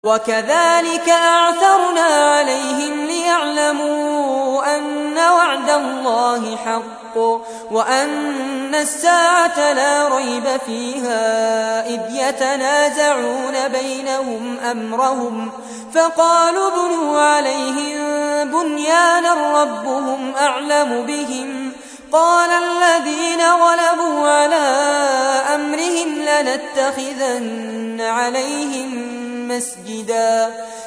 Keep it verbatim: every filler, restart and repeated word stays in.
وكذلك أعثرنا عليهم ليعلموا أن وعد الله حق وأن الساعة لا ريب فيها إذ يتنازعون بينهم أمرهم فقالوا ابنوا عليهم بنيانا ربهم أعلم بهم قال الذين غلبوا على أمرهم لنتخذن عليهم مسجدا